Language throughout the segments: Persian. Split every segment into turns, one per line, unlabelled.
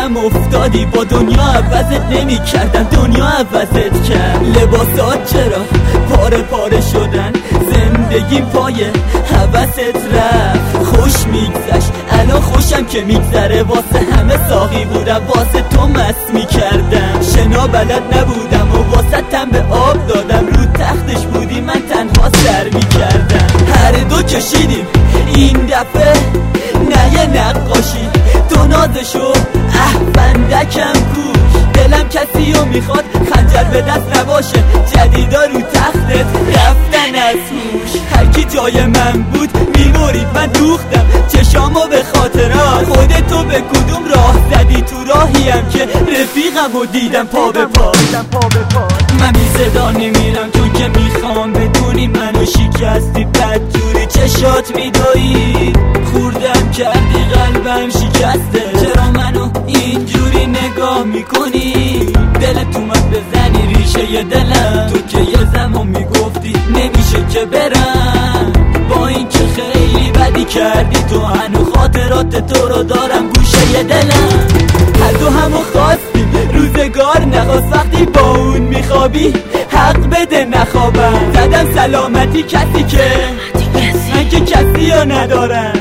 یادم افتادی با دنیا عوضت نمی کردم، دنیا عوضت کرد. لباسات چرا پاره پاره شدن، زندگی پای حوست رفت. خوش میگذشت الان خوشم که میگذره، واسه همه ساقی بودم واسه تو مست میکردم. شنا بلد نبودم و واسه تن به آب دادم، رو تختش بودی من تنها سر میکردم. هر دو کشیدیم این دفعه نه یه نقاشی، تو نازشو بندکم کوش. دلم کسی رو میخواد خنجر به دست نباشه، جدیدا رو تختت رفتن از هوش. هرکی جای من بود میمورید، من دوختم چشامو به خاطرات. خودتو به کدوم راه زدی، تو راهیم که رفیقم و دیدم پا به پا. من بی صدا نمیرم چون که میخوام بدونی منو شکستی بدجوری. چشات میدوید خوردم کردی قلبم شکسته، چرا منو اینجوری نگاه میکنی؟ دلت اومد بزنی ریشه دلم، تو که یه زمان میگفتی نمیشه که برم. با این که خیلی بدی کردی تو، هنو خاطرات تو رو دارم گوشه دلم. هر دو همو خواستیم روزگار نخواست، وقتی با اون میخوابی حق بده نخوابم. زدم سلامتی کسی که من که کسی ها ندارم.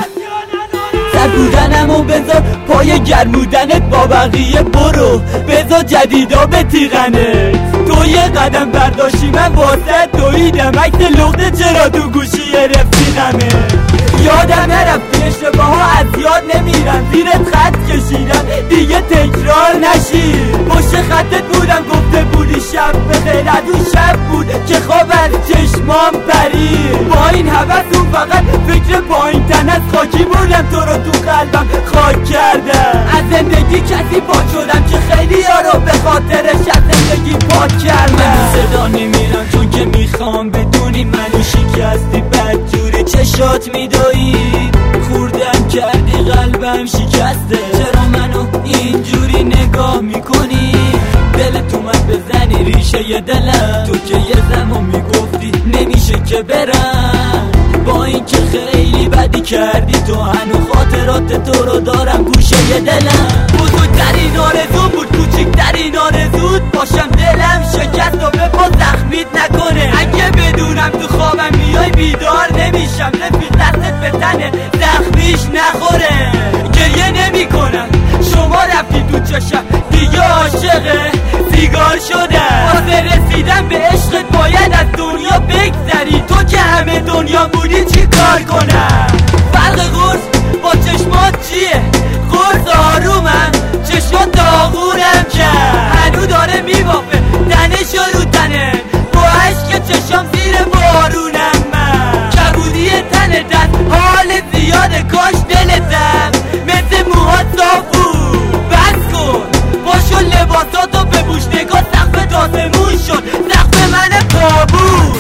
سر بودنمو بذار پای گرمودنت، با بقیه برو بذار جدیدا به تیغنت. تو یه قدم برداشتی من واسه دویدم، عکس لخته چرا تو گوشی رفیقمه. یادم نرفتی اشتباه ها از یاد نمیرم، زیرت خط کشیدم دیگه تکرار نشی. پشت خطت بودم گفته بودی شب بخیر، اون شب بود که خواب از چشمام پرید. با این حوثون فقط فکر پایین تن از خاکی بودم، تو رو تو قلبم خاک کردم. از زندگی کسی پاک شدم که خیلی ها رو به خاطرش از زندگی پاک کردم. من صدا نمیرم چون که میخوام بدونی منو شکستی بدجوری. چشات میدوید خوردم کردی قلبم شکسته، چرا منو اینجوری نگاه میکنی؟ دلت اومد بزنی ریشه دلم، تو که یه زمان میگفتی نمیشه که برم. با این که خیلی بدی کردی تو، هنو خاطرات تو رو دارم گوشه دلم. بزرگترین آرزو بود کوچکترین آرزود باشم، دلم شکست و به پا زخمیت نکنه. اگه بدونم تو خوابم میای بیدار نمیشم، رفیق دستت به تنه زخمیش نخوره. گریه نمی کنم شما رفتی تو چشم، دیگه عاشق سیگار شدم. واسه رسیدن به عشقت باید از دنیا بگذری، تو که همه دنیا بودی چی کار کنم؟ فرق قرص با چشمات چیه؟ قرص آرومم چشمات داغونم کرد، هنو داره میبافه تنشو رو تنه، با عشق چشم زیر بارونم. من کبودی تن دست حال زیاده، کاش دلتم مثل موهات صاف بود. بس کن باشو لباساتو بپوش، نگاه سقف داسمون شد سقف من تابوت.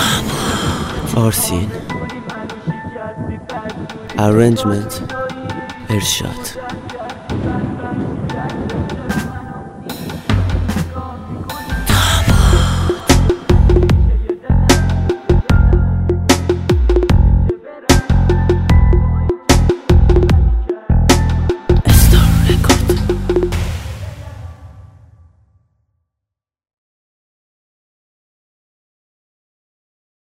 فارسین Arrangement ارشاد.